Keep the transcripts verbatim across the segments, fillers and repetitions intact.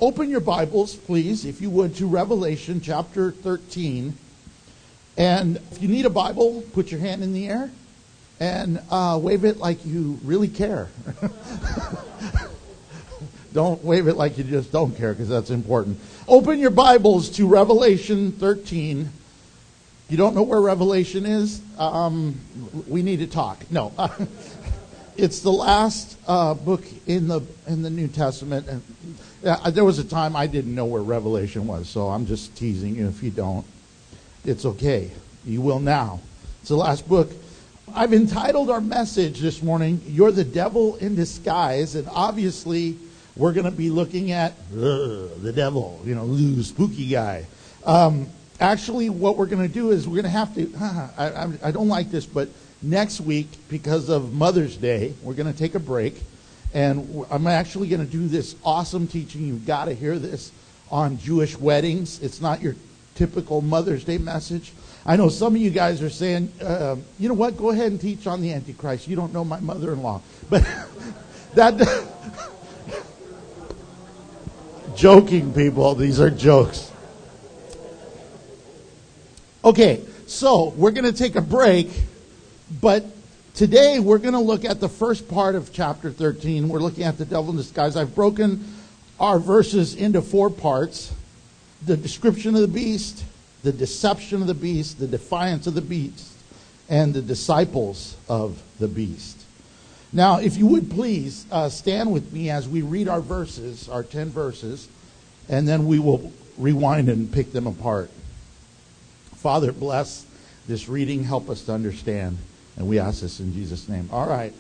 open your Bibles, please, if you would, to Revelation chapter thirteen. And if you need a Bible, put your hand in the air and uh, wave it like you really care. Don't wave it like you just don't care, because that's important. Open your Bibles to Revelation thirteen. You don't know where Revelation is? Um, we need to talk. No. It's the last uh, book in the in the New Testament. And uh, there was a time I didn't know where Revelation was, so I'm just teasing you. If you don't, it's okay. You will now. It's the last book. I've entitled our message this morning, "You're the Devil in Disguise," and obviously we're going to be looking at uh, the devil, you know, ooh, spooky guy. Um, actually, what we're going to do is we're going to have to, uh, I, I, I don't like this, but next week, because of Mother's Day, we're going to take a break, and I'm actually going to do this awesome teaching. You've got to hear this on Jewish weddings. It's not your typical Mother's Day message. I know some of you guys are saying, uh, you know what, go ahead and teach on the Antichrist. You don't know my mother-in-law. But that... Joking, people. These are jokes. Okay, so we're going to take a break, but today we're going to look at the first part of chapter thirteen. We're looking at the devil in disguise. I've broken our verses into four parts: the description of the beast, the deception of the beast, the defiance of the beast, and the disciples of the beast. Now, if you would please uh, stand with me as we read our verses, our ten verses, and then we will rewind and pick them apart. Father, bless this reading. Help us to understand. And we ask this in Jesus' name. All right.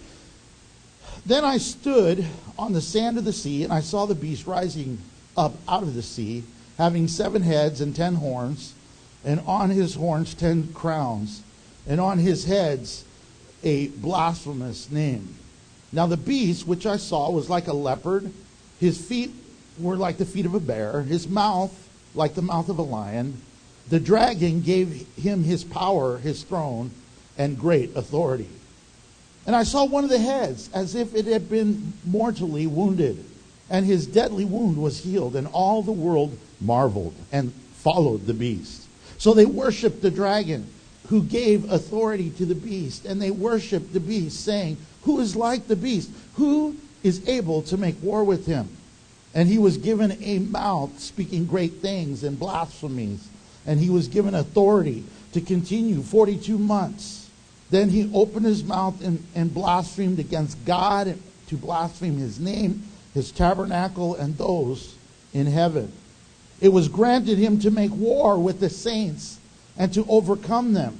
Then I stood on the sand of the sea, and I saw the beast rising up out of the sea, having seven heads and ten horns, and on his horns ten crowns, and on his heads a blasphemous name. Now the beast which I saw was like a leopard. His feet were like the feet of a bear. His mouth like the mouth of a lion. The dragon gave him his power, his throne, and great authority. And I saw one of the heads as if it had been mortally wounded. And his deadly wound was healed. And all the world marveled and followed the beast. So they worshiped the dragon, who gave authority to the beast. And they worshiped the beast, saying, "Who is like the beast? Who is able to make war with him?" And he was given a mouth speaking great things and blasphemies. And he was given authority to continue forty-two months. Then he opened his mouth and, and blasphemed against God, and to blaspheme his name, his tabernacle, and those in heaven. It was granted him to make war with the saints and to overcome them.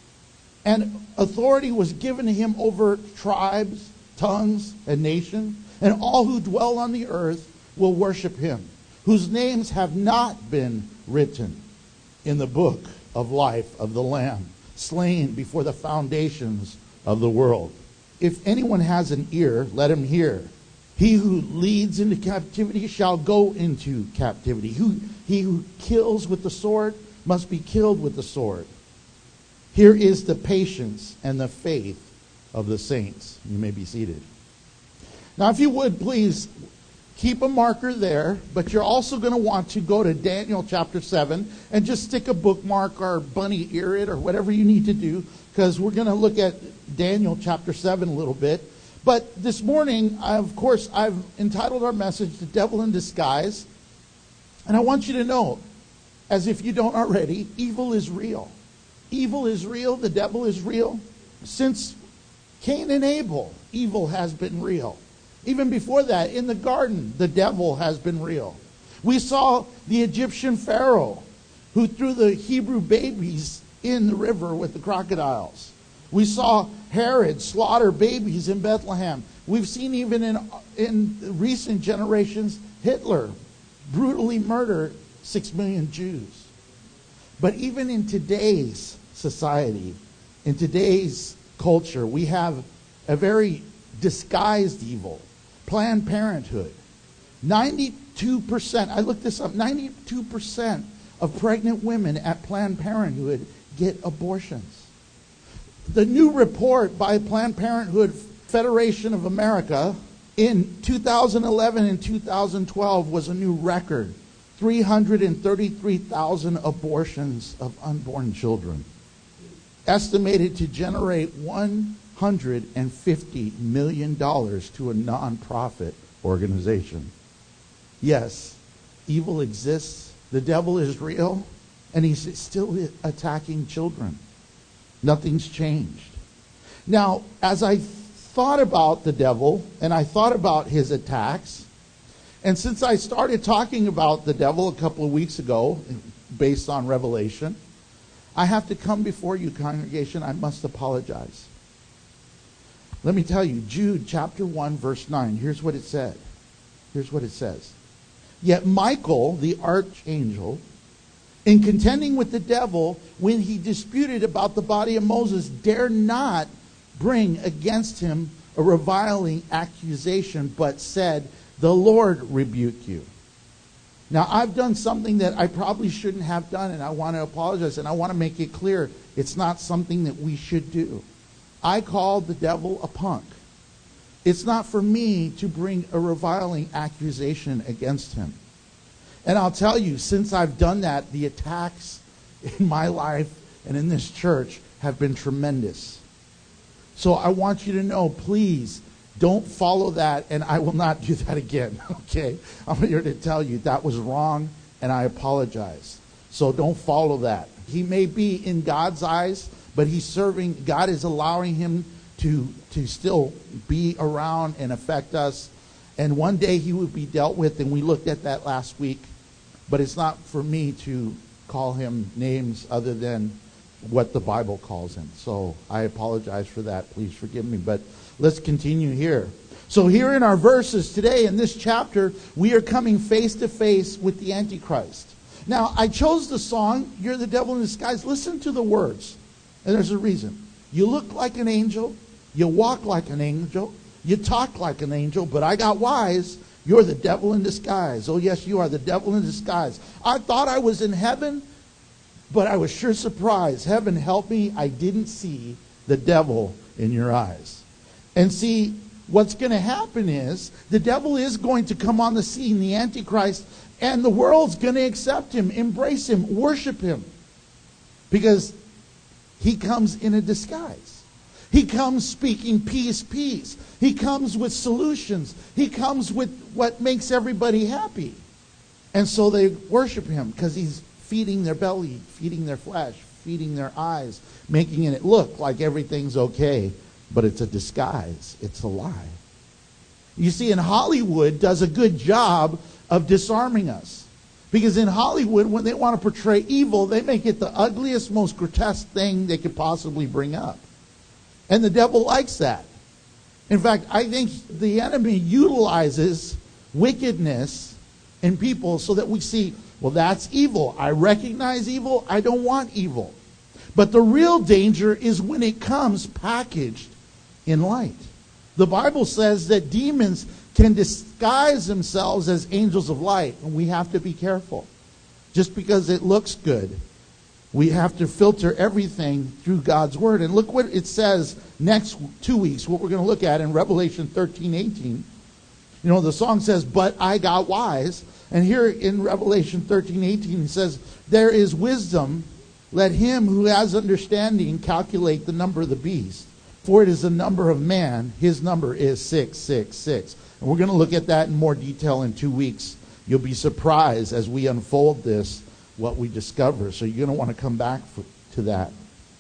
And authority was given to him over tribes, tongues, and nations. And all who dwell on the earth will worship him, whose names have not been written in the book of life of the Lamb, slain before the foundations of the world. If anyone has an ear, let him hear. He who leads into captivity shall go into captivity. Who, he who kills with the sword must be killed with the sword. Here is the patience and the faith of the saints. You may be seated. Now, if you would, please keep a marker there, but you're also going to want to go to Daniel chapter seven and just stick a bookmark or bunny ear it or whatever you need to do, because we're going to look at Daniel chapter seven a little bit. But this morning, I, of course, I've entitled our message, "The Devil in Disguise." And I want you to know, as if you don't already, evil is real. Evil is real. The devil is real. Since Cain and Abel, evil has been real. Even before that, in the garden, the devil has been real. We saw the Egyptian Pharaoh who threw the Hebrew babies in the river with the crocodiles. We saw Herod slaughter babies in Bethlehem. We've seen even in, in recent generations, Hitler brutally murder six million Jews. But even in today's society, in today's culture, we have a very disguised evil. Planned Parenthood. ninety-two percent, I looked this up, ninety-two percent of pregnant women at Planned Parenthood get abortions. The new report by Planned Parenthood Federation of America In two thousand eleven and two thousand twelve was a new record. three hundred thirty-three thousand abortions of unborn children. Estimated to generate one hundred fifty million dollars to a nonprofit organization. Yes, evil exists. The devil is real. And he's still attacking children. Nothing's changed. Now, as I thought about the devil, and I thought about his attacks, and since I started talking about the devil a couple of weeks ago, based on Revelation, I have to come before you, congregation. I must apologize. Let me tell you, Jude chapter one, verse nine, here's what it said. Here's what it says. Yet Michael, the archangel, in contending with the devil, when he disputed about the body of Moses, dare not bring against him a reviling accusation, but said, the Lord rebuke you. Now, I've done something that I probably shouldn't have done, and I want to apologize, and I want to make it clear it's not something that we should do. I called the devil a punk. It's not for me to bring a reviling accusation against him. And I'll tell you, since I've done that, the attacks in my life and in this church have been tremendous. So I want you to know, please, don't follow that, and I will not do that again, okay? I'm here to tell you that was wrong, and I apologize. So don't follow that. He may be in God's eyes, but he's serving, God is allowing him to, to still be around and affect us. And one day he would be dealt with, and we looked at that last week. But it's not for me to call him names other than what the Bible calls him. So I apologize for that. Please forgive me. But let's continue here. So here in our verses today, in this chapter, we are coming face to face with the Antichrist. Now, I chose the song, You're the Devil in Disguise. Listen to the words. And there's a reason. You look like an angel. You walk like an angel. You talk like an angel. But I got wise. You're the devil in disguise. Oh, yes, you are the devil in disguise. I thought I was in heaven, but I was sure surprised. Heaven help me, I didn't see the devil in your eyes. And see, what's going to happen is the devil is going to come on the scene, the Antichrist, and the world's going to accept him, embrace him, worship him. Because he comes in a disguise. He comes speaking peace, peace. He comes with solutions. He comes with what makes everybody happy. And so they worship him because he's feeding their belly, feeding their flesh, feeding their eyes, making it look like everything's okay. But it's a disguise. It's a lie. You see, in Hollywood does a good job of disarming us. Because in Hollywood, when they want to portray evil, they make it the ugliest, most grotesque thing they could possibly bring up. And the devil likes that. In fact, I think the enemy utilizes wickedness in people so that we see, well, that's evil. I recognize evil. I don't want evil. But the real danger is when it comes packaged in light. The Bible says that demons can disguise themselves as angels of light, and we have to be careful. Just because it looks good, we have to filter everything through God's Word. And look what it says next two weeks, what we're going to look at in Revelation thirteen, eighteen. You know, the song says, but I got wise. And here in Revelation thirteen, eighteen, it says, there is wisdom. Let him who has understanding calculate the number of the beast. For it is the number of man. His number is six six six. And we're going to look at that in more detail in two weeks. You'll be surprised as we unfold this, what we discover. So you're going to want to come back for, to that.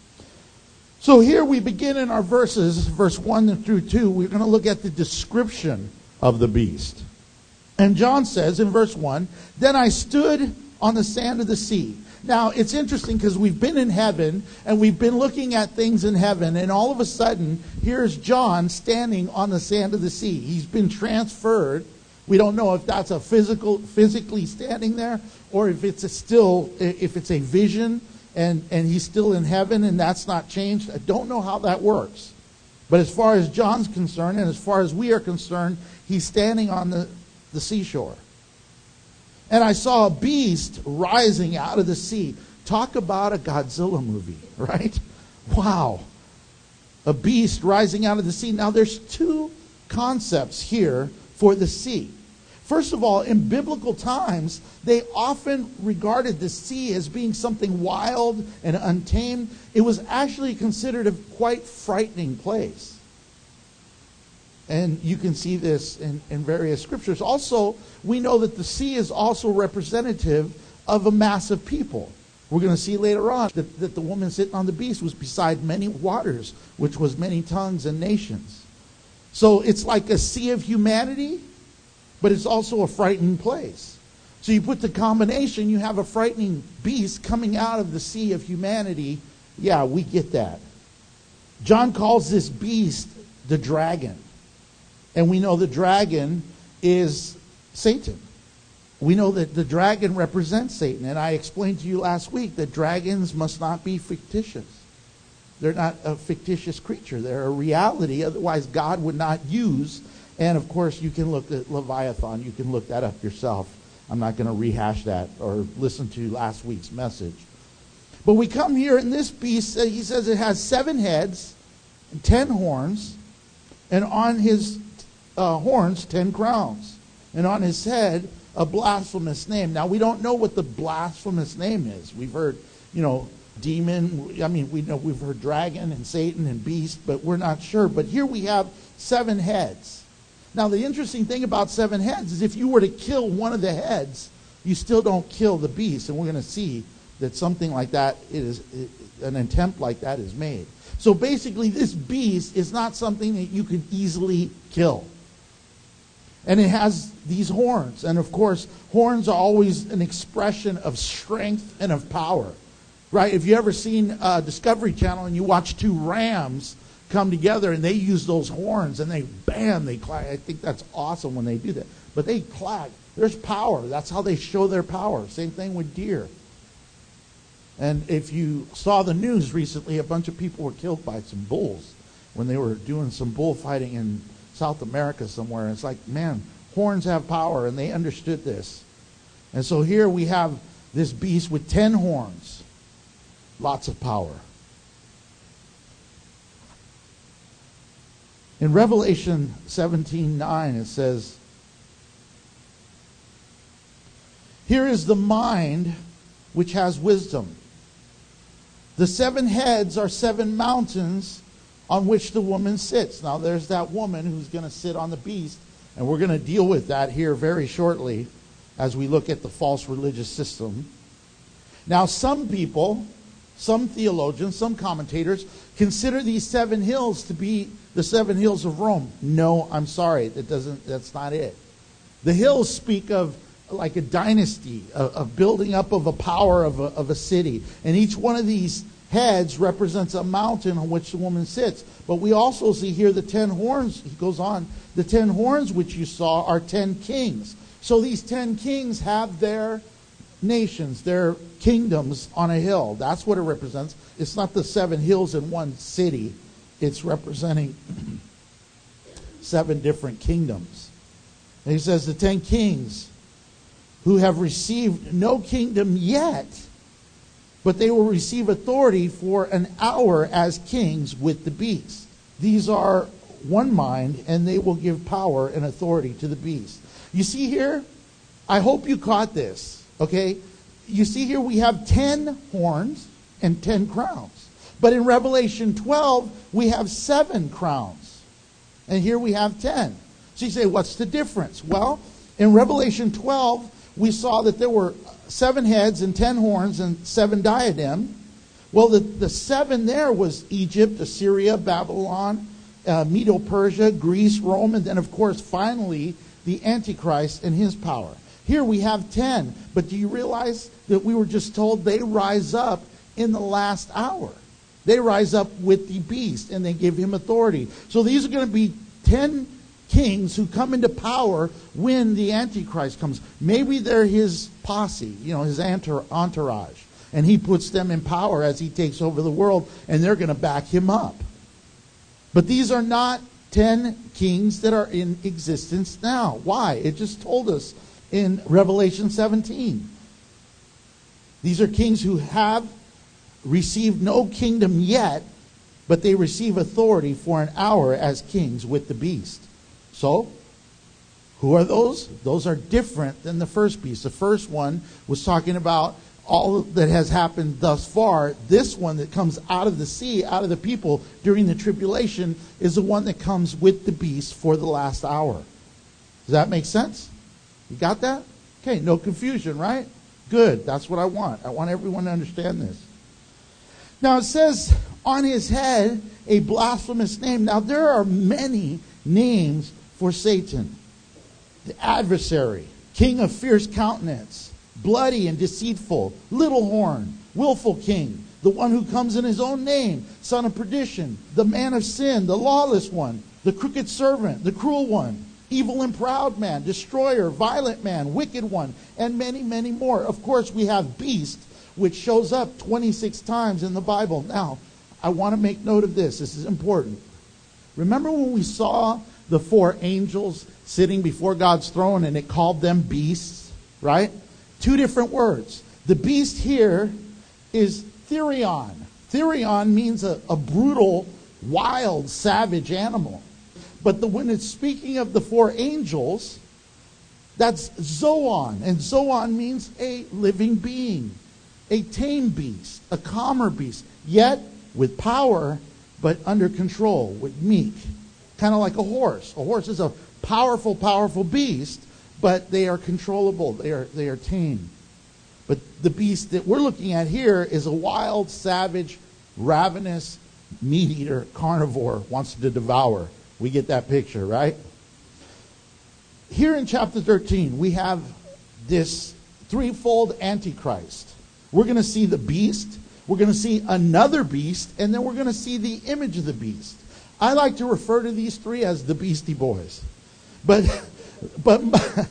So here we begin in our verses, verse one through two. We're going to look at the description of the beast. And John says in verse one, then I stood on the sand of the sea. Now, it's interesting because we've been in heaven and we've been looking at things in heaven, and all of a sudden, here's John standing on the sand of the sea. He's been transferred. We don't know if that's a physical, physically standing there, or if it's a still, if it's a vision, and, and he's still in heaven and that's not changed. I don't know how that works. But as far as John's concerned, and as far as we are concerned, he's standing on the, the seashore. And I saw a beast rising out of the sea. Talk about a Godzilla movie, right? Wow. A beast rising out of the sea. Now there's two concepts here for the sea. First of all, in biblical times, they often regarded the sea as being something wild and untamed. It was actually considered a quite frightening place. And you can see this in, in various scriptures. Also, we know that the sea is also representative of a mass of people. We're going to see later on that, that the woman sitting on the beast was beside many waters, which was many tongues and nations. So it's like a sea of humanity, but it's also a frightening place. So you put the combination, you have a frightening beast coming out of the sea of humanity. Yeah, we get that. John calls this beast the dragon. And we know the dragon is Satan. We know that the dragon represents Satan. And I explained to you last week that dragons must not be fictitious. They're not a fictitious creature. They're a reality. Otherwise, God would not use. And, of course, you can look at Leviathan. You can look that up yourself. I'm not going to rehash that or listen to last week's message. But we come here, and this beast, uh, he says it has seven heads and ten horns, and on his uh, horns, ten crowns, and on his head, a blasphemous name. Now, we don't know what the blasphemous name is. We've heard, you know, demon. I mean, we know we've heard dragon and Satan and beast, but we're not sure. But here we have seven heads. Now, the interesting thing about seven heads is if you were to kill one of the heads, you still don't kill the beast. And we're going to see that something like that, it is it, an attempt like that is made. So basically, this beast is not something that you can easily kill. And it has these horns. And of course, horns are always an expression of strength and of power. Right? If you ever seen uh, Discovery Channel and you watch two rams come together and they use those horns and they bam, they clack. I think that's awesome when they do that. But they clack. There's power. That's how they show their power. Same thing with deer. And if you saw the news recently, a bunch of people were killed by some bulls when they were doing some bullfighting in South America somewhere. And it's like, man, horns have power, and they understood this. And so here we have this beast with ten horns. Lots of power. In Revelation seventeen nine, it says, "Here is the mind which has wisdom. The seven heads are seven mountains on which the woman sits." Now there's that woman who's going to sit on the beast, and we're going to deal with that here very shortly as we look at the false religious system. Now some people, some theologians, some commentators consider these seven hills to be the seven hills of Rome. No, I'm sorry, that doesn't. That's not it. The hills speak of like a dynasty, of, of building up of a power of a, of a city. And each one of these heads represents a mountain on which the woman sits. But we also see here the ten horns. He goes on, the ten horns which you saw are ten kings. So these ten kings have their nations, their kingdoms on a hill. That's what it represents. It's not the seven hills in one city. It's representing seven different kingdoms. And he says the ten kings who have received no kingdom yet, but they will receive authority for an hour as kings with the beast. These are one mind, and they will give power and authority to the beast. You see here, I hope you caught this, okay? You see here we have ten horns and ten crowns. But in Revelation twelve, we have seven crowns. And here we have ten. So you say, what's the difference? Well, in Revelation twelve, we saw that there were seven heads and ten horns and seven diadems. Well, the, the seven there was Egypt, Assyria, Babylon, uh, Medo-Persia, Greece, Rome, and then, of course, finally, the Antichrist and his power. Here we have ten. But do you realize that we were just told they rise up in the last hour? They rise up with the beast, and they give him authority. So these are going to be ten kings who come into power when the Antichrist comes. Maybe they're his posse, you know, his entourage. And he puts them in power as he takes over the world, and they're going to back him up. But these are not ten kings that are in existence now. Why? It just told us in Revelation seventeen. These are kings who have received no kingdom yet, but they receive authority for an hour as kings with the beast. So, who are those? Those are different than the first beast. The first one was talking about all that has happened thus far. This one that comes out of the sea, out of the people during the tribulation, is the one that comes with the beast for the last hour. Does that make sense? You got that? Okay, no confusion, right? Good. That's what I want. I want everyone to understand this. Now it says, on his head, a blasphemous name. Now there are many names for Satan. The adversary, king of fierce countenance, bloody and deceitful, little horn, willful king, the one who comes in his own name, son of perdition, the man of sin, the lawless one, the crooked servant, the cruel one, evil and proud man, destroyer, violent man, wicked one, and many, many more. Of course, we have beast, which shows up twenty-six times in the Bible. Now, I want to make note of this. This is important. Remember when we saw the four angels sitting before God's throne and it called them beasts, right? Two different words. The beast here is Therion. Therion means a, a brutal, wild, savage animal. But the, when it's speaking of the four angels, that's Zoan. And Zoan means a living being, a tame beast, a calmer beast, yet with power, but under control, with meek. Kind of like a horse. A horse is a powerful, powerful beast, but they are controllable. They are, they are tame. But the beast that we're looking at here is a wild, savage, ravenous, meat-eater, carnivore, wants to devour. We get that picture, right? Here in chapter thirteen, we have this threefold Antichrist. We're going to see the beast, we're going to see another beast, and then we're going to see the image of the beast. I like to refer to these three as the Beastie Boys. But, but,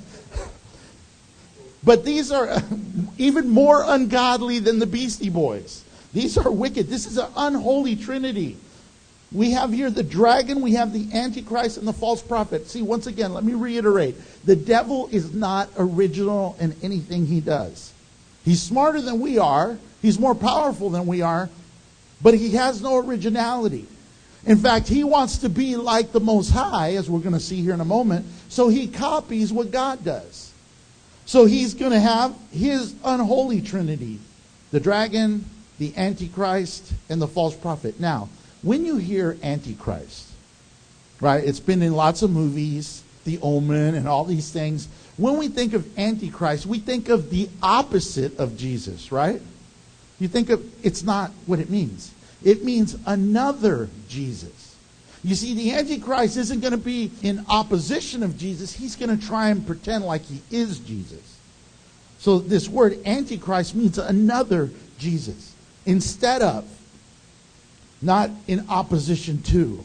but these are even more ungodly than the Beastie Boys. These are wicked. This is an unholy trinity. We have here the dragon, we have the Antichrist, and the false prophet. See, once again, let me reiterate. The devil is not original in anything he does. He's smarter than we are. He's more powerful than we are. But he has no originality. In fact, he wants to be like the Most High, as we're going to see here in a moment. So he copies what God does. So he's going to have his unholy trinity. The dragon, the Antichrist, and the false prophet. Now, when you hear Antichrist, right, it's been in lots of movies, The Omen and all these things. When we think of Antichrist, we think of the opposite of Jesus, right? You think of, it's not what it means. It means another Jesus. You see, the Antichrist isn't going to be in opposition of Jesus. He's going to try and pretend like he is Jesus. So this word Antichrist means another Jesus. Instead of, not in opposition to.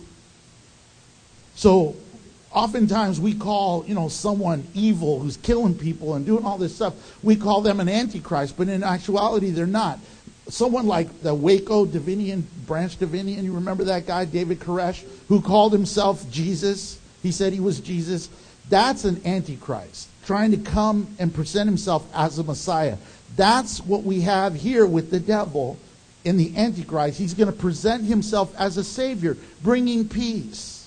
So oftentimes we call, you know, someone evil who's killing people and doing all this stuff, we call them an Antichrist, but in actuality they're not. Someone like the Waco Davidian, Branch Davidian, you remember that guy, David Koresh, who called himself Jesus? He said he was Jesus. That's an Antichrist, trying to come and present himself as a Messiah. That's what we have here with the devil in the Antichrist. He's going to present himself as a Savior, bringing peace.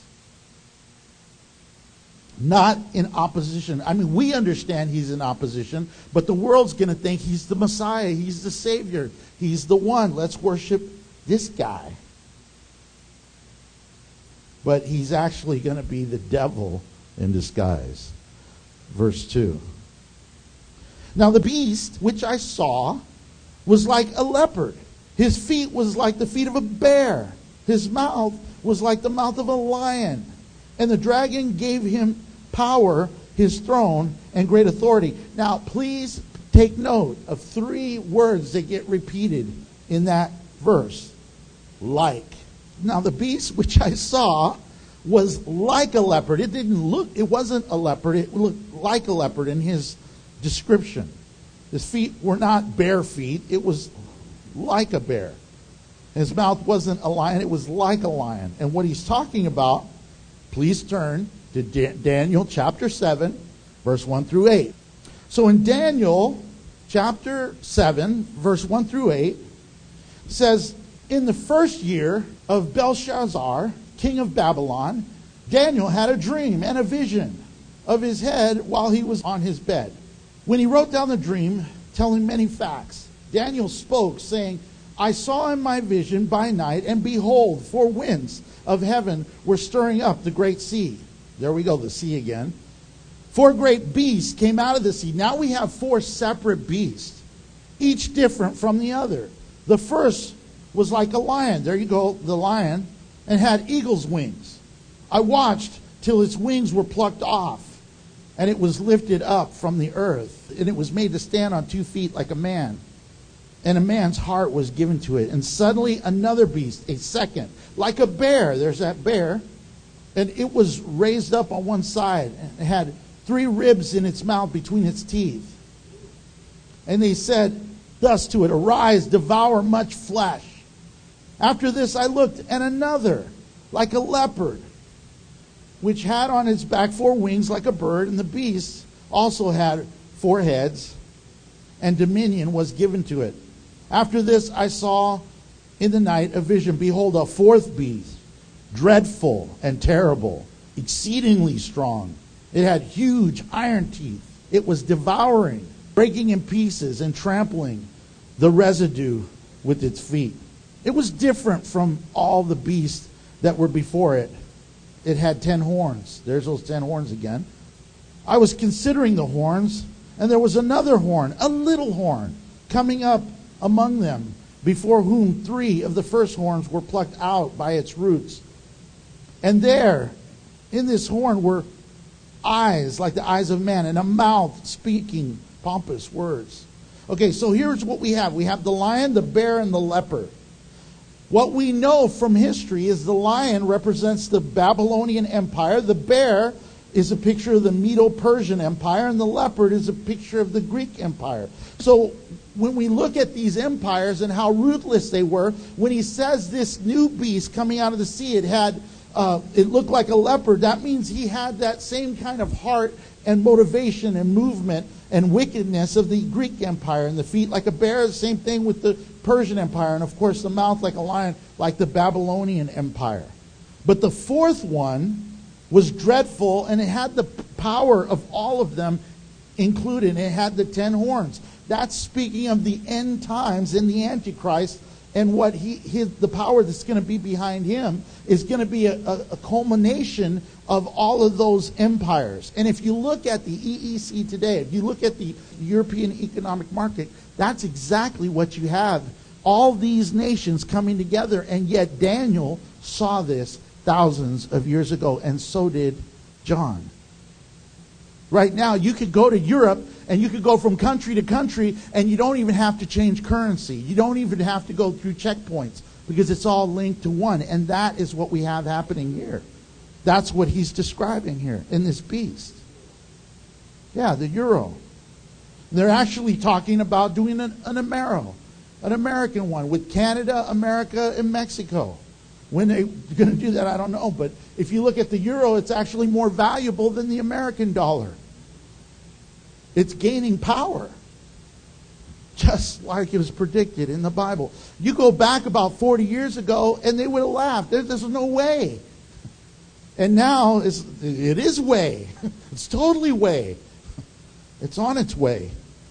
Not in opposition. I mean, we understand he's in opposition, but the world's going to think he's the Messiah, he's the Savior, he's the one. Let's worship this guy. But he's actually going to be the devil in disguise. Verse two. Now the beast which I saw was like a leopard. His feet was like the feet of a bear. His mouth was like the mouth of a lion. And the dragon gave him power, his throne, and great authority. Now, please take note of three words that get repeated in that verse. Like. Now, the beast which I saw was like a leopard. It didn't look, it wasn't a leopard. It looked like a leopard in his description. His feet were not bare feet. It was like a bear. His mouth wasn't a lion. It was like a lion. And what he's talking about, please turn to Daniel chapter seven, verse one through eight. So in Daniel chapter seven, verse one through eight, says, in the first year of Belshazzar, king of Babylon, Daniel had a dream and a vision of his head while he was on his bed. When he wrote down the dream, telling many facts, Daniel spoke, saying, I saw in my vision by night, and behold, four winds of heaven were stirring up the great sea. There we go, the sea again. Four great beasts came out of the sea. Now we have four separate beasts, each different from the other. The first was like a lion. There you go, the lion, and had eagle's wings. I watched till its wings were plucked off, and it was lifted up from the earth, and it was made to stand on two feet like a man. And a man's heart was given to it. And suddenly another beast, a second, like a bear. There's that bear. And it was raised up on one side, and it had three ribs in its mouth between its teeth. And they said thus to it, Arise, devour much flesh. After this I looked, and another, like a leopard, which had on its back four wings like a bird, and the beast also had four heads, and dominion was given to it. After this I saw in the night a vision. Behold, a fourth beast, dreadful and terrible, exceedingly strong. It had huge iron teeth. It was devouring, breaking in pieces, and trampling the residue with its feet. It was different from all the beasts that were before it. It had ten horns. There's those ten horns again. I was considering the horns, and there was another horn, a little horn, coming up among them, before whom three of the first horns were plucked out by its roots. And there, in this horn, were eyes like the eyes of man, and a mouth speaking pompous words. Okay, so here's what we have. We have the lion, the bear, and the leopard. What we know from history is the lion represents the Babylonian Empire. The bear is a picture of the Medo-Persian Empire, and the leopard is a picture of the Greek Empire. So when we look at these empires and how ruthless they were, when he says this new beast coming out of the sea, it had uh, it looked like a leopard, that means he had that same kind of heart and motivation and movement and wickedness of the Greek Empire, and the feet like a bear, the same thing with the Persian Empire, and of course the mouth like a lion, like the Babylonian Empire. But the fourth one was dreadful, and it had the power of all of them included. It had the ten horns. That's speaking of the end times and the Antichrist, and what he his, the power that's going to be behind him is going to be a, a, a culmination of all of those empires. And if you look at the E E C today, if you look at the European economic market, that's exactly what you have. All these nations coming together, and yet Daniel saw this thousands of years ago, and so did John. Right now, you could go to Europe, and you could go from country to country, and you don't even have to change currency. You don't even have to go through checkpoints, because it's all linked to one. And that is what we have happening here. That's what he's describing here in this beast. Yeah, the euro. They're actually talking about doing an, an Amero, an American one, with Canada, America, and Mexico. When they're going to do that, I don't know. But if you look at the euro, it's actually more valuable than the American dollar. It's gaining power, just like it was predicted in the Bible. You go back about forty years ago, and they would have laughed. There, there's no way. And now it's, it is way. It's totally way. It's on its way.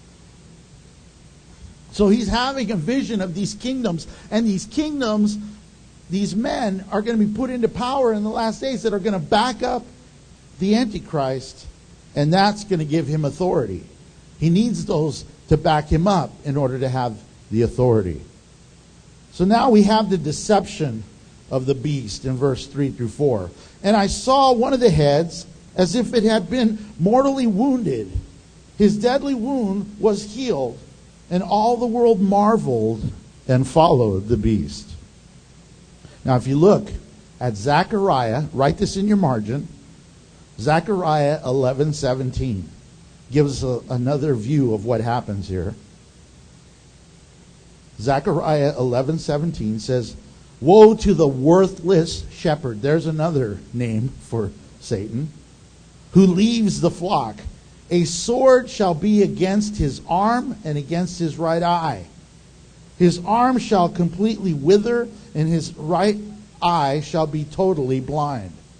So he's having a vision of these kingdoms, and these kingdoms, these men are going to be put into power in the last days that are going to back up the Antichrist, and that's going to give him authority. He needs those to back him up in order to have the authority. So now we have the deception of the beast in verse three through four. And I saw one of the heads as if it had been mortally wounded. His deadly wound was healed, and all the world marveled and followed the beast. Now, if you look at Zechariah, write this in your margin. Zechariah eleven seventeen gives a, another view of what happens here. Zechariah eleven seventeen says, "Woe to the worthless shepherd." There's another name for Satan. "Who leaves the flock. A sword shall be against his arm and against his right eye. His arm shall completely wither, and his right eye shall be totally blind."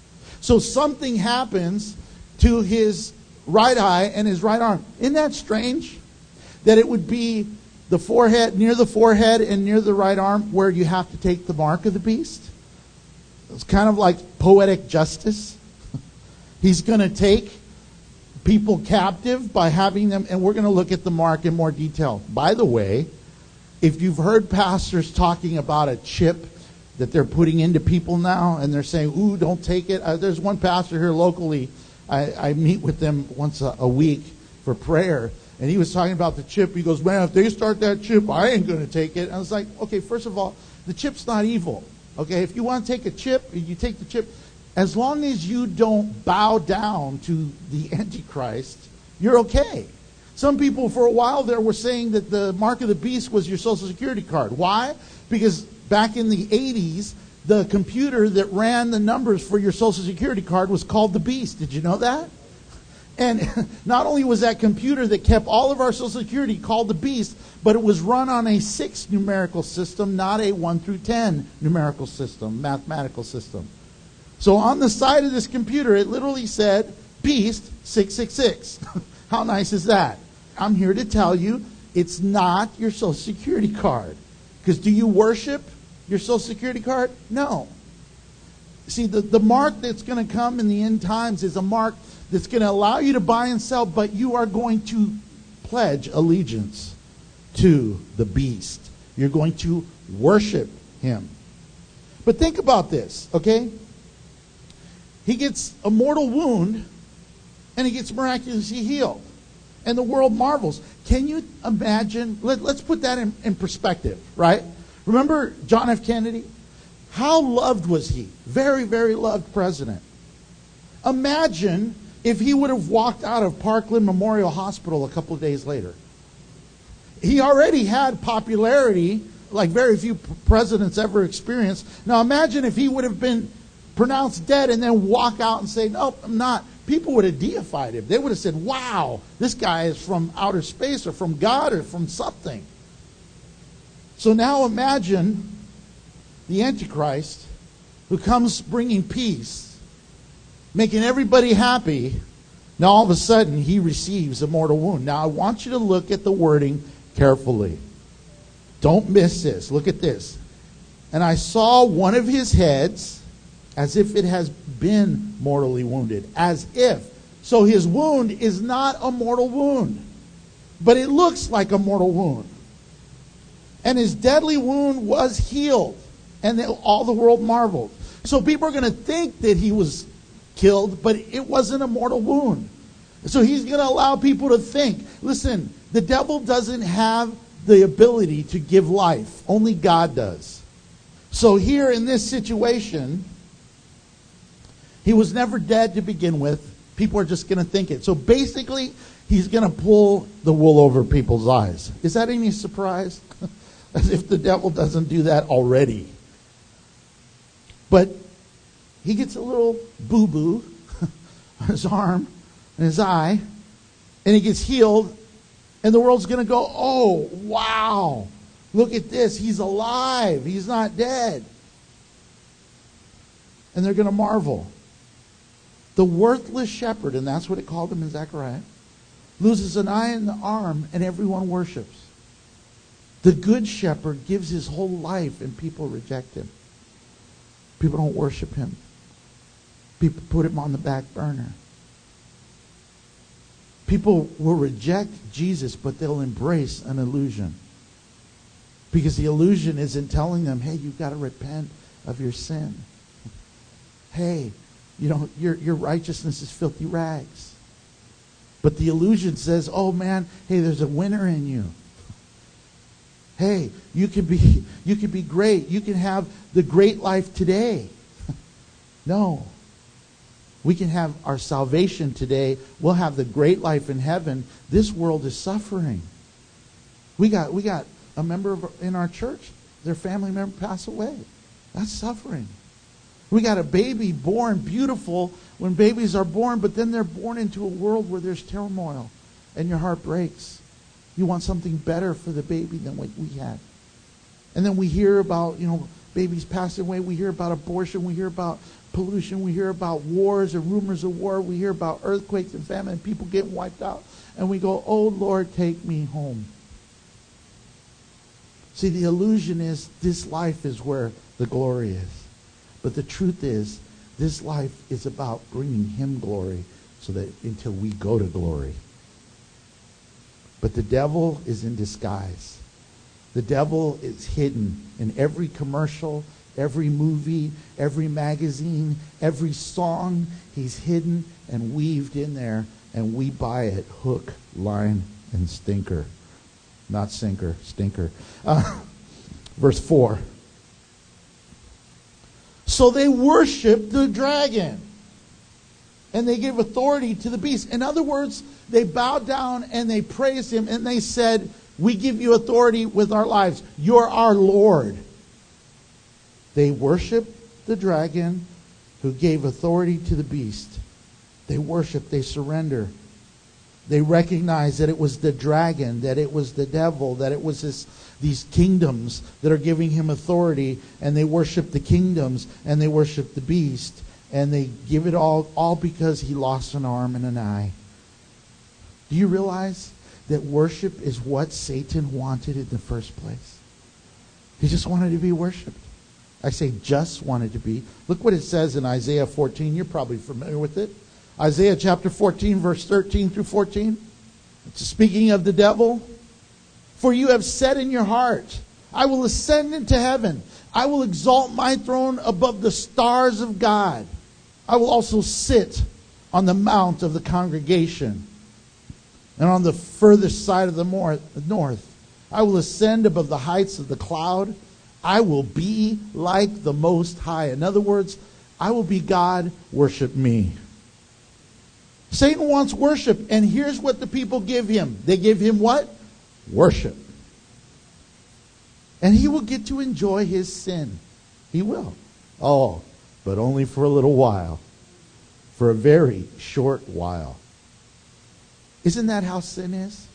So something happens to his right eye and his right arm. Isn't that strange? That it would be the forehead, near the forehead and near the right arm where you have to take the mark of the beast. It's kind of like poetic justice. He's going to take people captive by having them, and we're going to look at the mark in more detail. By the way, if you've heard pastors talking about a chip that they're putting into people now, and they're saying, ooh, don't take it. Uh, there's one pastor here locally. I, I meet with them once a, a week for prayer. And he was talking about the chip. He goes, man, if they start that chip, I ain't going to take it. And I was like, okay, first of all, the chip's not evil. Okay, if you want to take a chip, you take the chip. As long as you don't bow down to the Antichrist, you're okay. Some people for a while there were saying that the mark of the beast was your Social Security card. Why? Because back in the eighties, the computer that ran the numbers for your Social Security card was called the Beast. Did you know that? And not only was that computer that kept all of our Social Security called the Beast, but it was run on a six numerical system, not a one through ten numerical system, mathematical system. So on the side of this computer, it literally said, Beast six six six. How nice is that? I'm here to tell you, it's not your Social Security card. Because do you worship your Social Security card? No. See, the, the mark that's going to come in the end times is a mark that's going to allow you to buy and sell, but you are going to pledge allegiance to the beast. You're going to worship him. But think about this, okay? He gets a mortal wound, and he gets miraculously healed. And the world marvels. Can you imagine? Let, let's put that in, in perspective, right? Remember John F. Kennedy? How loved was he? Very, very loved president. Imagine if he would have walked out of Parkland Memorial Hospital a couple of days later. He already had popularity like very few presidents ever experienced. Now imagine if he would have been pronounced dead and then walk out and say, nope, I'm not. People would have deified him. They would have said, wow, this guy is from outer space or from God or from something. So now imagine the Antichrist who comes bringing peace, making everybody happy. Now all of a sudden he receives a mortal wound. Now I want you to look at the wording carefully. Don't miss this. Look at this. And I saw one of his heads as if it has been mortally wounded. As if. So his wound is not a mortal wound, but it looks like a mortal wound. And his deadly wound was healed. And all the world marveled. So people are going to think that he was killed, but it wasn't a mortal wound. So he's going to allow people to think. Listen, the devil doesn't have the ability to give life. Only God does. So here in this situation, he was never dead to begin with. People are just going to think it. So basically, he's going to pull the wool over people's eyes. Is that any surprise? As if the devil doesn't do that already. But he gets a little boo-boo on his arm and his eye, and he gets healed, and the world's going to go, oh, wow, look at this. He's alive. He's not dead. And they're going to marvel. The worthless shepherd, and that's what it called him in Zechariah, loses an eye and an arm, and everyone worships. The good shepherd gives his whole life, and people reject him. People don't worship him. People put him on the back burner. People will reject Jesus, but they'll embrace an illusion. Because the illusion isn't telling them, hey, you've got to repent of your sin. Hey, you know, your, your righteousness is filthy rags. But the illusion says, oh man, hey, there's a winner in you. Hey, you can be you can be great. You can have the great life today. No. We can have our salvation today. We'll have the great life in heaven. This world is suffering. We got we got a member of, in our church, their family member passed away. That's suffering. We got a baby born beautiful when babies are born, but then they're born into a world where there's turmoil and your heart breaks. You want something better for the baby than what we had. And then we hear about, you know, babies passing away. We hear about abortion. We hear about pollution. We hear about wars and rumors of war. We hear about earthquakes and famine and people getting wiped out. And we go, oh, Lord, take me home. See, the illusion is this life is where the glory is. But the truth is, this life is about bringing him glory so that until we go to glory. But the devil is in disguise. The devil is hidden in every commercial, every movie, every magazine, every song. He's hidden and weaved in there, and we buy it hook, line, and stinker. Not sinker, stinker. Uh, verse four. So they worship the dragon. And they give authority to the beast. In other words, they bowed down and they praised him and they said, we give you authority with our lives. You're our Lord. They worship the dragon who gave authority to the beast. They worship, they surrender. They recognize that it was the dragon, that it was the devil, that it was this, these kingdoms that are giving him authority. And they worship the kingdoms and they worship the beast. And they give it all, all because he lost an arm and an eye. Do you realize that worship is what Satan wanted in the first place? He just wanted to be worshipped. I say just wanted to be. Look what it says in Isaiah fourteen. You're probably familiar with it. Isaiah chapter fourteen, verse thirteen through fourteen. It's speaking of the devil. For you have said in your heart, I will ascend into heaven. I will exalt my throne above the stars of God. I will also sit on the mount of the congregation and on the furthest side of the north. I will ascend above the heights of the cloud. I will be like the Most High. In other words, I will be God, worship me. Satan wants worship, and here's what the people give him. They give him what? Worship. And he will get to enjoy his sin. He will. Oh, but only for a little while. For a very short while. Isn't that how sin is?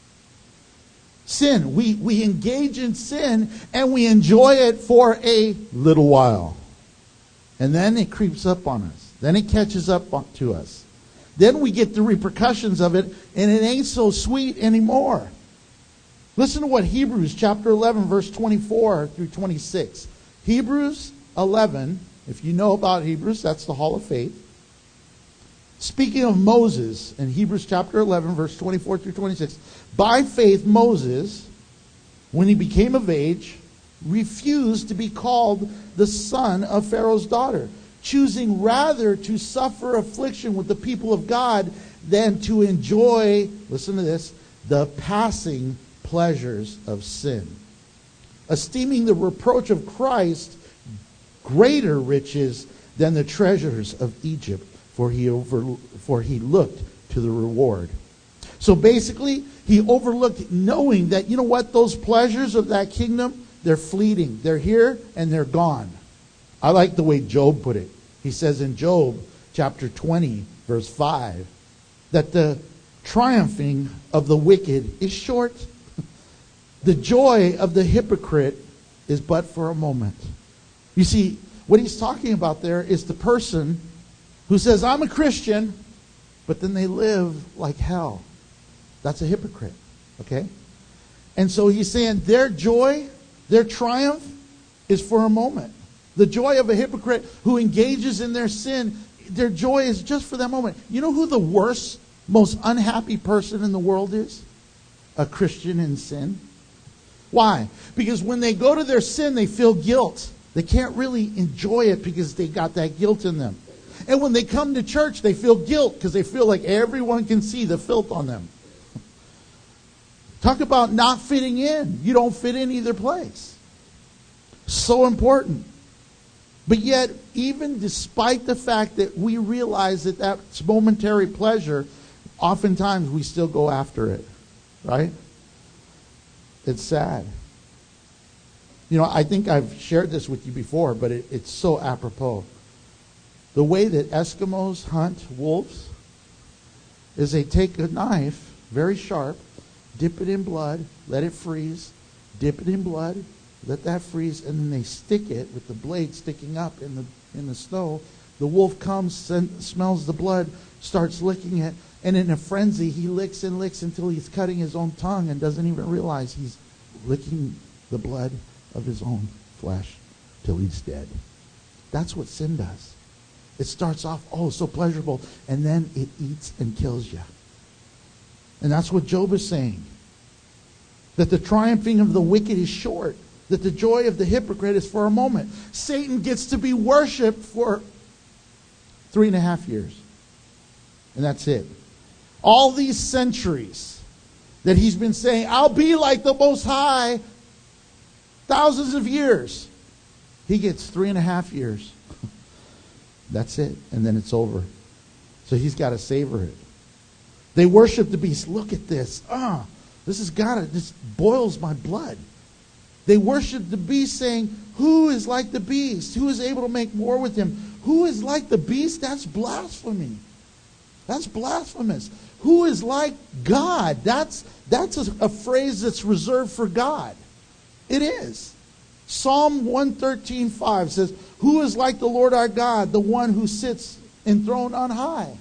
Sin. We, we engage in sin and we enjoy it for a little while. And then it creeps up on us. Then it catches up to us. Then we get the repercussions of it and it ain't so sweet anymore. Listen to what Hebrews chapter eleven verse twenty-four through twenty-six. Hebrews eleven, if you know about Hebrews, that's the Hall of Faith. Speaking of Moses, in Hebrews chapter eleven, verse twenty-four through twenty-six, by faith Moses, when he became of age, refused to be called the son of Pharaoh's daughter, choosing rather to suffer affliction with the people of God than to enjoy, listen to this, the passing pleasures of sin, esteeming the reproach of Christ greater riches than the treasures of Egypt, for he over for he looked to the reward. So basically, he overlooked, knowing that, you know what, those pleasures of that kingdom, they're fleeting. They're here and they're gone. I like the way Job put it. He says in Job chapter twenty, verse five, that the triumphing of the wicked is short. The joy of the hypocrite is but for a moment. You see, what he's talking about there is the person who says, I'm a Christian, but then they live like hell. That's a hypocrite. Okay? And so he's saying their joy, their triumph is for a moment. The joy of a hypocrite who engages in their sin, their joy is just for that moment. You know who the worst, most unhappy person in the world is? A Christian in sin. Why? Because when they go to their sin, they feel guilt. They can't really enjoy it because they got that guilt in them. And when they come to church, they feel guilt because they feel like everyone can see the filth on them. Talk about not fitting in. You don't fit in either place. So important. But yet, even despite the fact that we realize that that's momentary pleasure, oftentimes we still go after it. Right? It's sad. You know, I think I've shared this with you before, but it, it's so apropos. The way that Eskimos hunt wolves is they take a knife, very sharp, dip it in blood, let it freeze, dip it in blood, let that freeze, and then they stick it with the blade sticking up in the in the snow. The wolf comes, sen- smells the blood, starts licking it, and in a frenzy, he licks and licks until he's cutting his own tongue and doesn't even realize he's licking the blood of his own flesh till he's dead. That's what sin does. It starts off, oh, so pleasurable, and then it eats and kills you. And that's what Job is saying. That the triumphing of the wicked is short. That the joy of the hypocrite is for a moment. Satan gets to be worshipped for three and a half years. And that's it. All these centuries that he's been saying, I'll be like the Most High, thousands of years. He gets three and a half years. That's it. And then it's over. So he's got to savor it. They worship the beast. Look at this. Ah, this has got to, this boils my blood. They worship the beast, saying, who is like the beast? Who is able to make war with him? Who is like the beast? That's blasphemy. That's blasphemous. Who is like God? That's, that's a, a phrase that's reserved for God. It is. Psalm one thirteen five says, who is like the Lord our God, the one who sits enthroned on high?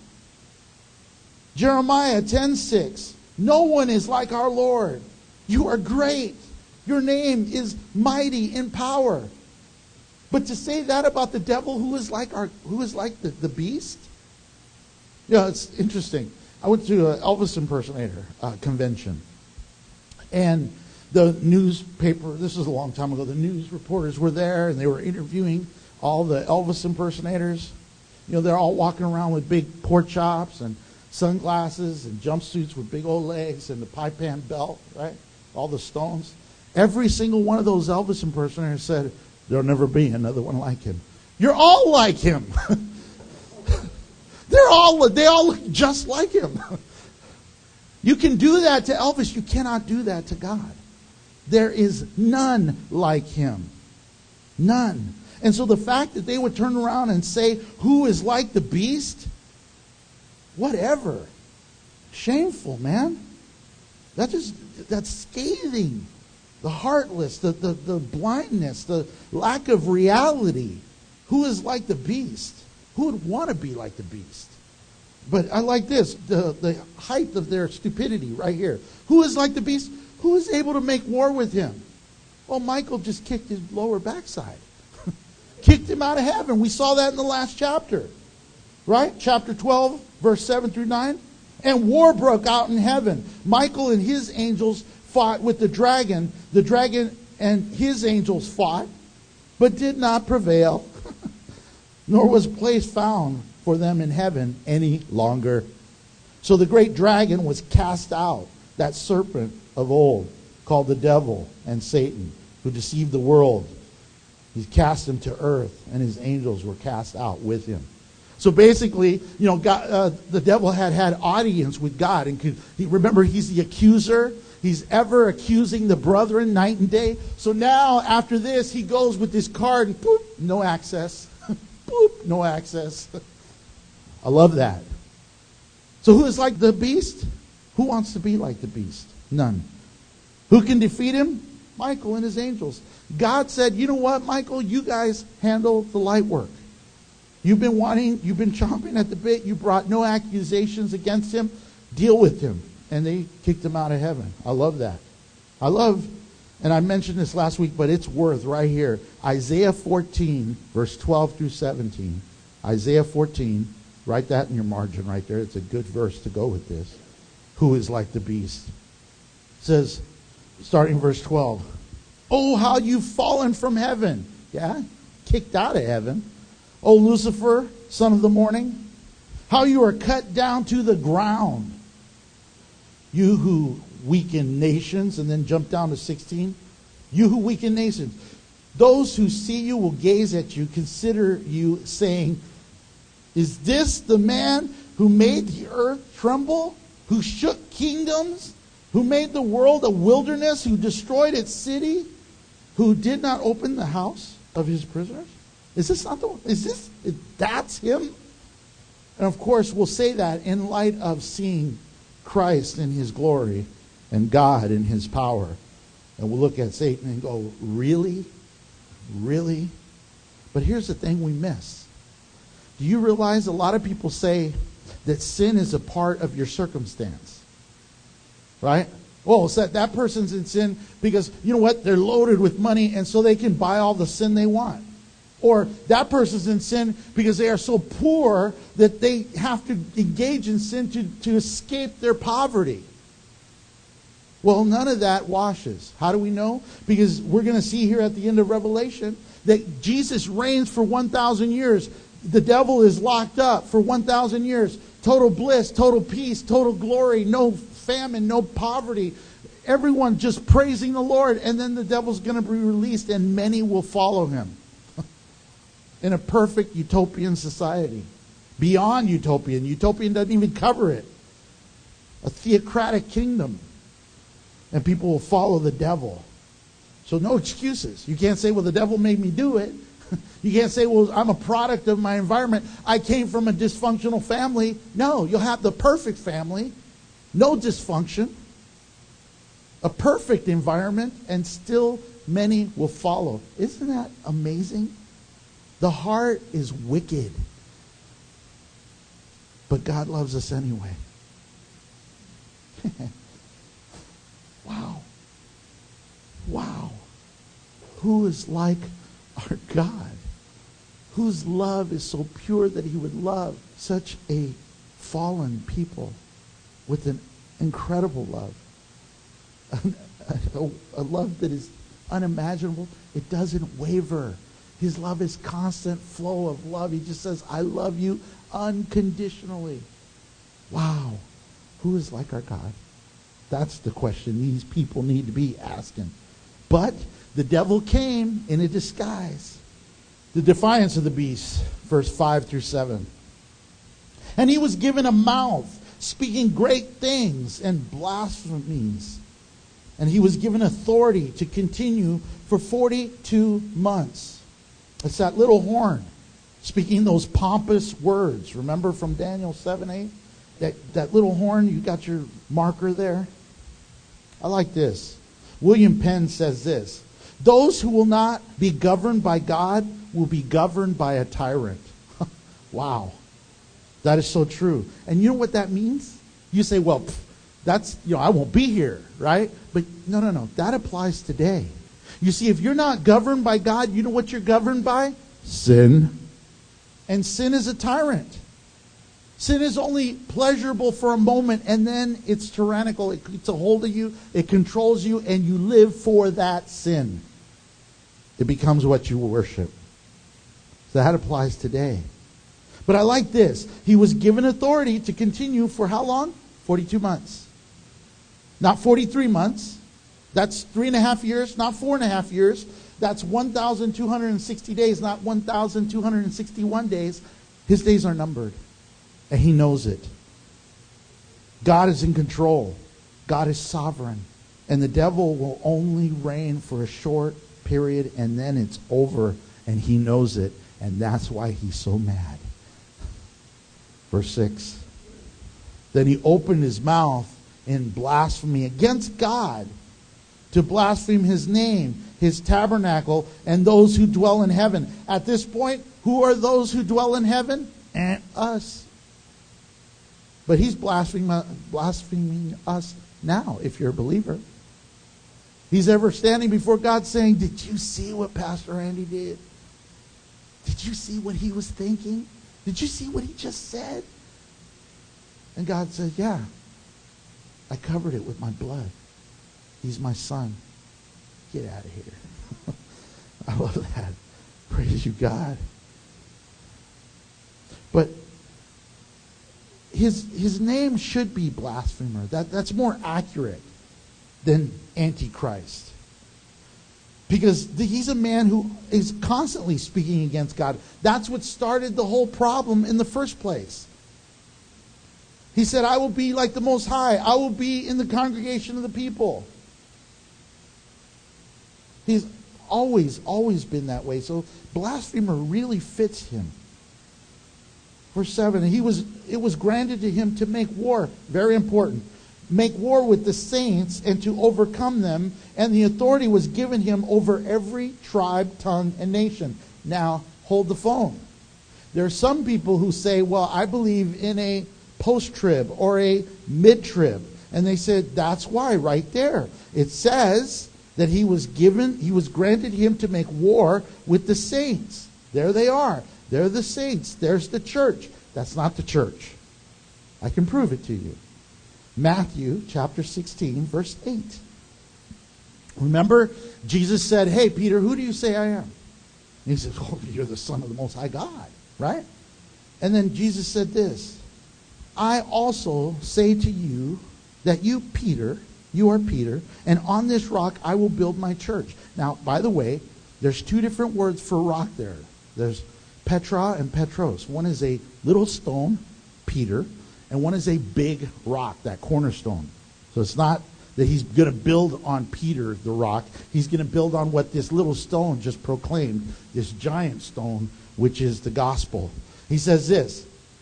Jeremiah ten six, no one is like our Lord. You are great. Your name is mighty in power. But to say that about the devil, who is like our, who is like the, the beast? You know, it's interesting. I went to an Elvis impersonator uh, convention. And the newspaper, this was a long time ago, the news reporters were there and they were interviewing all the Elvis impersonators. You know, they're all walking around with big pork chops and sunglasses and jumpsuits with big old legs and the pie pan belt, right? All the stones. Every single one of those Elvis impersonators said, there'll never be another one like him. You're all like him. They're all, they all look just like him. You can do that to Elvis. You cannot do that to God. There is none like him. None. And so the fact that they would turn around and say, who is like the beast? Whatever. Shameful, man. That just, that's scathing. The heartless, the, the, the blindness, the lack of reality. Who is like the beast? Who would want to be like the beast? But I like this, the, the height of their stupidity right here. Who is like the beast? Who is able to make war with him? Well, Michael just kicked his lower backside. Kicked him out of heaven. We saw that in the last chapter. Right? Chapter twelve, verse seven through nine. And war broke out in heaven. Michael and his angels fought with the dragon. The dragon and his angels fought, but did not prevail. Nor was place found for them in heaven any longer. So the great dragon was cast out, that serpent of old, called the devil and Satan, who deceived the world. He cast him to earth, and his angels were cast out with him. So basically, you know, God, uh, the devil had had audience with God. And could, he, remember, he's the accuser. He's ever accusing the brethren night and day. So now, after this, he goes with this card and boop, no access. Boop, no access. I love that. So who is like the beast? Who wants to be like the beast? None. Who can defeat him? Michael and his angels. God said, you know what, Michael? You guys handle the light work. You've been wanting, you've been chomping at the bit. You brought no accusations against him. Deal with him. And they kicked him out of heaven. I love that. I love, and I mentioned this last week, but it's worth right here. Isaiah fourteen, verse twelve through seventeen. Isaiah fourteen, write that in your margin right there. It's a good verse to go with this. Who is like the beast? It says, starting verse twelve. Oh, how you've fallen from heaven. Yeah, kicked out of heaven. O Lucifer, son of the morning, how you are cut down to the ground. You who weaken nations, and then jump down to sixteen. You who weaken nations. Those who see you will gaze at you, consider you, saying, is this the man who made the earth tremble, who shook kingdoms, who made the world a wilderness, who destroyed its city, who did not open the house of his prisoners? Is this not the one? Is this, that's him? And of course, we'll say that in light of seeing Christ in his glory and God in his power. And we'll look at Satan and go, really? Really? But here's the thing we miss. Do you realize a lot of people say that sin is a part of your circumstance? Right? Oh, so that, that person's in sin because, you know what, they're loaded with money and so they can buy all the sin they want. Or that person's in sin because they are so poor that they have to engage in sin to, to escape their poverty. Well, none of that washes. How do we know? Because we're going to see here at the end of Revelation that Jesus reigns for one thousand years. The devil is locked up for one thousand years. Total bliss, total peace, total glory, no famine, no poverty. Everyone just praising the Lord. And then the devil's going to be released and many will follow him. In a perfect utopian society. Beyond utopian. Utopian doesn't even cover it. A theocratic kingdom. And people will follow the devil. So no excuses. You can't say, well, the devil made me do it. You can't say, well, I'm a product of my environment. I came from a dysfunctional family. No, you'll have the perfect family. No dysfunction. A perfect environment. And still many will follow. Isn't that amazing? The heart is wicked. But God loves us anyway. Wow. Wow. Who is like our God? Whose love is so pure that he would love such a fallen people with an incredible love. A, a, a love that is unimaginable. It doesn't waver. His love is constant flow of love. He just says, I love you unconditionally. Wow. Who is like our God? That's the question these people need to be asking. But the devil came in a disguise. The defiance of the beast, verse five through seven. And he was given a mouth, speaking great things and blasphemies. And he was given authority to continue for forty-two months. It's that little horn speaking those pompous words. Remember from Daniel seven eight? That, that little horn, you got your marker there? I like this. William Penn says this. Those who will not be governed by God will be governed by a tyrant. Wow. That is so true. And you know what that means? You say, well, pff, that's, you know, I won't be here, right? But no, no, no. That applies today. You see, if you're not governed by God, you know what you're governed by? Sin. And sin is a tyrant. Sin is only pleasurable for a moment, and then it's tyrannical. It gets a hold of you, it controls you, and you live for that sin. It becomes what you worship. So that applies today. But I like this. He was given authority to continue for how long? forty-two months. Not forty-three months. That's three and a half years, not four and a half years. That's one thousand two hundred sixty days, not one thousand two hundred sixty-one days. His days are numbered. And he knows it. God is in control. God is sovereign. And the devil will only reign for a short period, and then it's over, and he knows it. And that's why he's so mad. Verse six. Then he opened his mouth in blasphemy against God, to blaspheme his name, his tabernacle, and those who dwell in heaven. At this point, who are those who dwell in heaven? And us. But he's blaspheming, blaspheming us now, if you're a believer. He's ever standing before God saying, did you see what Pastor Andy did? Did you see what he was thinking? Did you see what he just said? And God said, yeah, I covered it with my blood. He's my son. Get out of here. I love that. Praise you, God. But his his name should be blasphemer. That, that's more accurate than Antichrist. Because the, he's a man who is constantly speaking against God. That's what started the whole problem in the first place. He said, I will be like the Most High. I will be in the congregation of the people. He's always, always been that way. So blasphemer really fits him. Verse seven, he was, it was granted to him to make war. Very important. make war with the saints and to overcome them, and the authority was given him over every tribe, tongue, and nation. Now, hold the phone. There are some people who say, well, I believe in a post-trib or a mid-trib. And they said, that's why right there. It says that he was given, he was granted him to make war with the saints. There they are. They're the saints. There's the church. That's not the church. I can prove it to you. Matthew chapter sixteen, verse eight. Remember, Jesus said, hey, Peter, who do you say I am? And he says, oh, you're the Son of the Most High God, right? And then Jesus said this, I also say to you that you, Peter, you are Peter, and on this rock I will build my church. Now, by the way, there's two different words for rock there. There's Petra and Petros. One is a little stone, Peter, and one is a big rock, that cornerstone. So it's not that he's going to build on Peter, the rock. He's going to build on what this little stone just proclaimed, this giant stone, which is the gospel. He says this,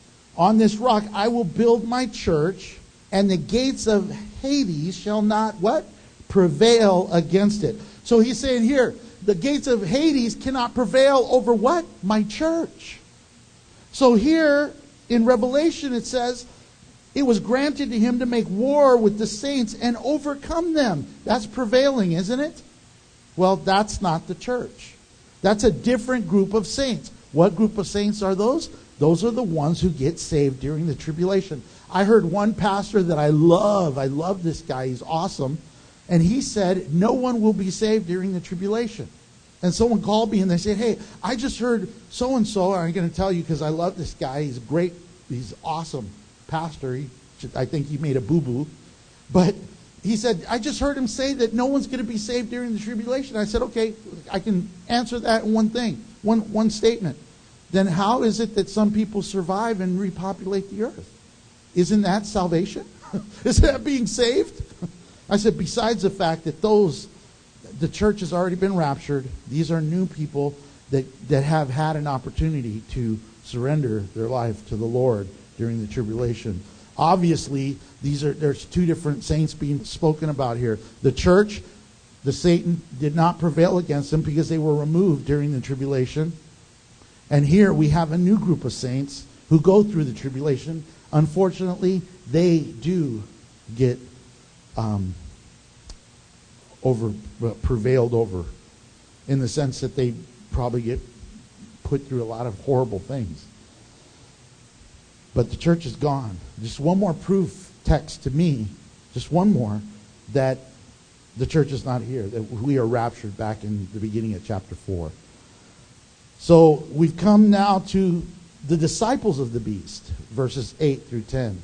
on this rock I will build my church, and the gates of Hades shall not, what? Prevail against it. So he's saying here, the gates of Hades cannot prevail over what? My church. So here in Revelation it says, it was granted to him to make war with the saints and overcome them. That's prevailing, isn't it? Well, that's not the church. That's a different group of saints. What group of saints are those? Those are the ones who get saved during the tribulation. I heard one pastor that I love. I love this guy. He's awesome. And he said, no one will be saved during the tribulation. And someone called me and they said, hey, I just heard so-and-so. I'm going to tell you because I love this guy. He's great. He's awesome pastor. He, I think he made a boo-boo. But he said, I just heard him say that no one's going to be saved during the tribulation. I said, okay, I can answer that in one thing, one, one statement. Then how is it that some people survive and repopulate the earth? Isn't that salvation? Isn't that being saved? I said, besides the fact that those, the church has already been raptured, these are new people that, that have had an opportunity to surrender their life to the Lord during the tribulation. Obviously, these are there's two different saints being spoken about here. The church, the Satan did not prevail against them because they were removed during the tribulation. And here we have a new group of saints who go through the tribulation. Unfortunately, they do get um, over uh, prevailed over, in the sense that they probably get put through a lot of horrible things. But the church is gone. Just one more proof text to me, just one more, that the church is not here, that we are raptured back in the beginning of chapter four. So we've come now to the disciples of the beast, verses eight through ten.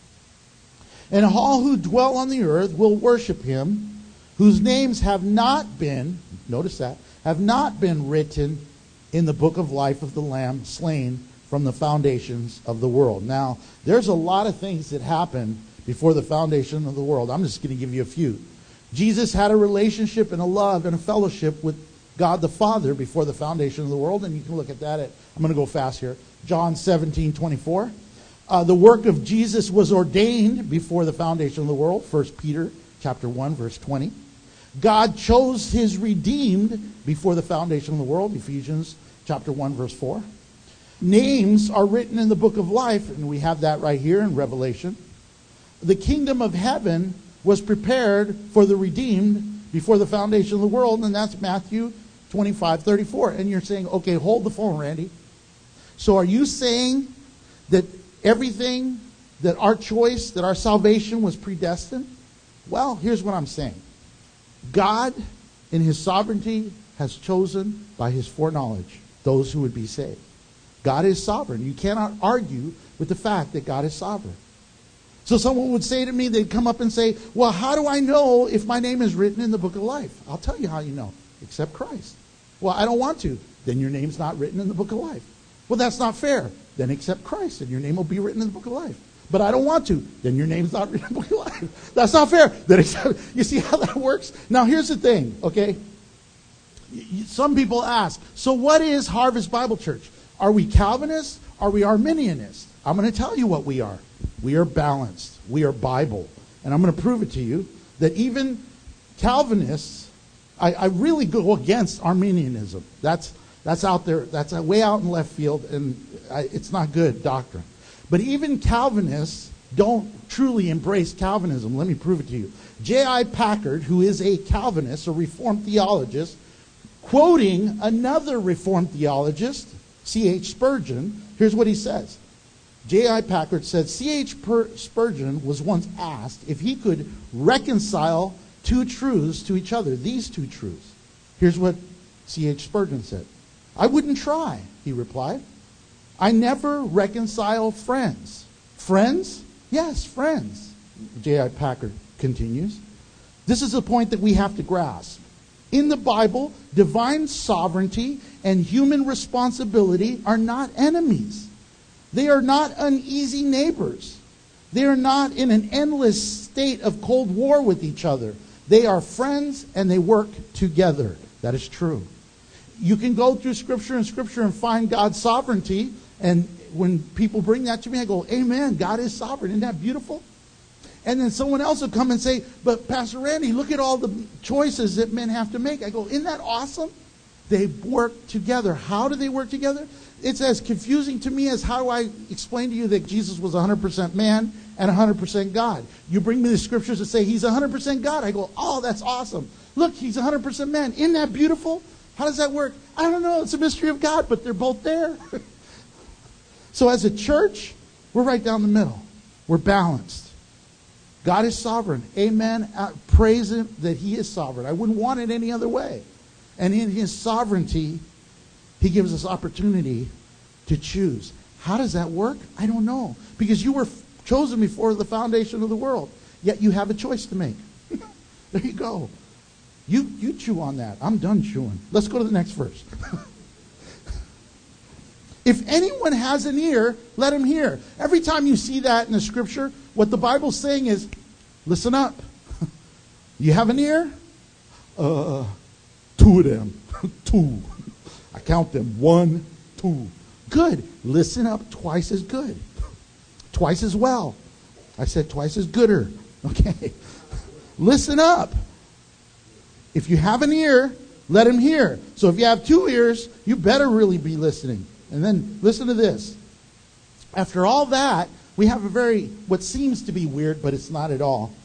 And all who dwell on the earth will worship him, whose names have not been, notice that, have not been written in the book of life of the Lamb slain from the foundations of the world. Now, there's a lot of things that happened before the foundation of the world. I'm just going to give you a few. Jesus had a relationship and a love and a fellowship with God the Father before the foundation of the world, and you can look at that at, I'm going to go fast here, John seventeen twenty-four. Uh, the work of Jesus was ordained before the foundation of the world, First Peter chapter one, verse twenty. God chose his redeemed before the foundation of the world, Ephesians chapter one, verse four. Names are written in the book of life, and we have that right here in Revelation. The kingdom of heaven was prepared for the redeemed before the foundation of the world, and that's Matthew twenty-five thirty-four. And you're saying, okay, hold the phone, Randy. So are you saying that everything, that our choice, that our salvation was predestined? Well, here's what I'm saying. God, in his sovereignty, has chosen by his foreknowledge those who would be saved. God is sovereign. You cannot argue with the fact that God is sovereign. So someone would say to me, they'd come up and say, well, how do I know if my name is written in the book of life? I'll tell you how you know. Accept Christ. Well, I don't want to. Then your name's not written in the book of life. Well, that's not fair. Then accept Christ, and your name will be written in the book of life. But I don't want to. Then your name's not written in the book of life. That's not fair. Then accept, you see how that works? Now, here's the thing, okay? Some people ask, so what is Harvest Bible Church? Are we Calvinists? Are we Arminianists? I'm going to tell you what we are. We are balanced. We are Bible. and I'm going to prove it to you, that even Calvinists, I, I really go against Arminianism. That's that's out there. That's way out in left field, and I, it's not good doctrine. But even Calvinists don't truly embrace Calvinism. Let me prove it to you. J I Packard, who is a Calvinist, a Reformed theologist, quoting another Reformed theologist, C H Spurgeon, here's what he says. J I Packard said, C H Spurgeon was once asked if he could reconcile two truths to each other, these two truths. Here's what C H Spurgeon said. I wouldn't try, he replied. I never reconcile friends. Friends? Yes, friends, J I Packard continues. This is a point that we have to grasp. In the Bible, divine sovereignty and human responsibility are not enemies. They are not uneasy neighbors. They are not in an endless state of cold war with each other. They are friends and they work together. That is true. You can go through Scripture and Scripture and find God's sovereignty. And when people bring that to me, I go, amen, God is sovereign. Isn't that beautiful? And then someone else will come and say, but Pastor Randy, look at all the choices that men have to make. I go, isn't that awesome? They work together. How do they work together? It's as confusing to me as how do I explain to you that Jesus was one hundred percent man and one hundred percent God. You bring me the scriptures that say he's one hundred percent God. I go, oh, that's awesome. Look, he's one hundred percent man. Isn't that beautiful? How does that work? I don't know. It's a mystery of God, but they're both there. So as a church, we're right down the middle. We're balanced. God is sovereign. Amen. Uh, praise him that he is sovereign. I wouldn't want it any other way. And in his sovereignty, he gives us opportunity to choose. How does that work? I don't know. Because you were f- chosen before the foundation of the world. Yet you have a choice to make. There you go. You, you chew on that. I'm done chewing. Let's go to the next verse. If anyone has an ear, let him hear. Every time you see that in the scripture, what the Bible's saying is, listen up. You have an ear? Uh, two of them. Two. I count them. One, two. Good. Listen up twice as good. Twice as well. I said twice as gooder. Okay. Listen up. If you have an ear, let him hear. So if you have two ears, you better really be listening. And then listen to this. After all that, we have a very, what seems to be weird, but it's not at all.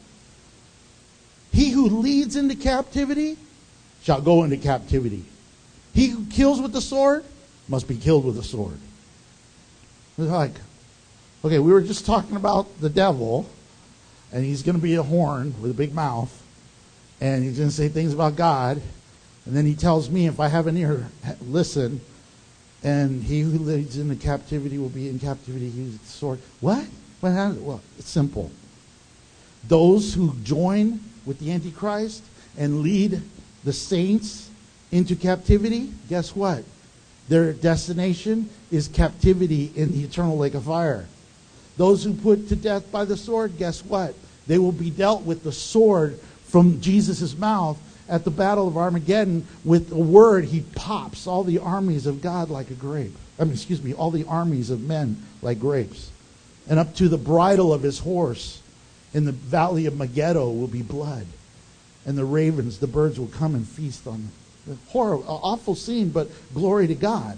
He who leads into captivity shall go into captivity. He who kills with the sword must be killed with the sword. It's like, okay, we were just talking about the devil, and he's going to be a horn with a big mouth, and he's going to say things about God, and then he tells me if I have an ear, listen. And he who leads into captivity will be in captivity. He uses the sword. What? What happened? Well, it's simple. Those who join with the Antichrist and lead the saints into captivity, guess what? Their destination is captivity in the eternal lake of fire. Those who put to death by the sword, guess what? They will be dealt with the sword from Jesus' mouth. At the battle of Armageddon, with a word, he pops all the armies of God like a grape. I mean, excuse me, all the armies of men like grapes. And up to the bridle of his horse in the valley of Megiddo will be blood. And the ravens, the birds will come and feast on them. Horrible, awful scene, but glory to God.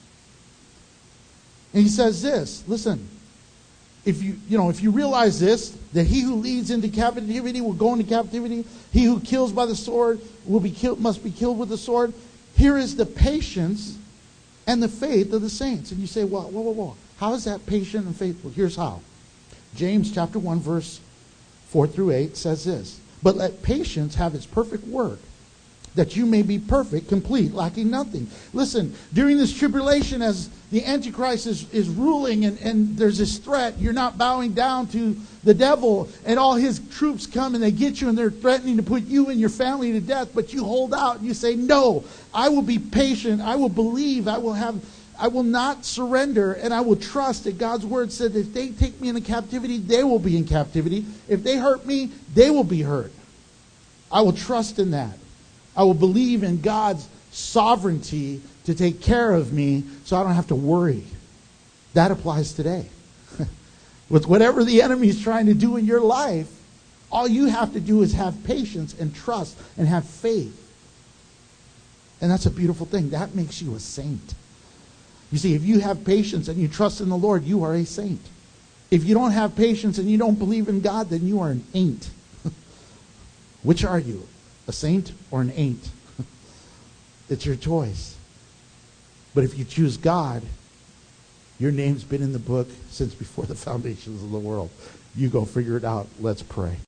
And he says this, listen, if you, you know, if you realize this, that he who leads into captivity will go into captivity. He who kills by the sword will be killed, must be killed with the sword. Here is the patience and the faith of the saints. And you say, well, whoa, whoa, whoa. How is that patient and faithful? Here's how. James chapter one, verse four through eight says this. But let patience have its perfect work, that you may be perfect, complete, lacking nothing. Listen, during this tribulation, as the Antichrist is, is ruling and, and there's this threat, you're not bowing down to the devil, and all his troops come and they get you and they're threatening to put you and your family to death, but you hold out and you say, no, I will be patient, I will believe, I will have, I will not surrender, and I will trust that God's word said that if they take me into captivity, they will be in captivity. If they hurt me, they will be hurt. I will trust in that. I will believe in God's sovereignty to take care of me so I don't have to worry. That applies today. With whatever the enemy is trying to do in your life, All you have to do is have patience and trust and have faith. And that's a beautiful thing. That makes you a saint. You see, if you have patience and you trust in the Lord, you are a saint. If you don't have patience and you don't believe in God, then you are an ain't. Which are you? A saint or an ain't? It's your choice. But if you choose God, your name's been in the book since before the foundations of the world. You go figure it out. Let's pray.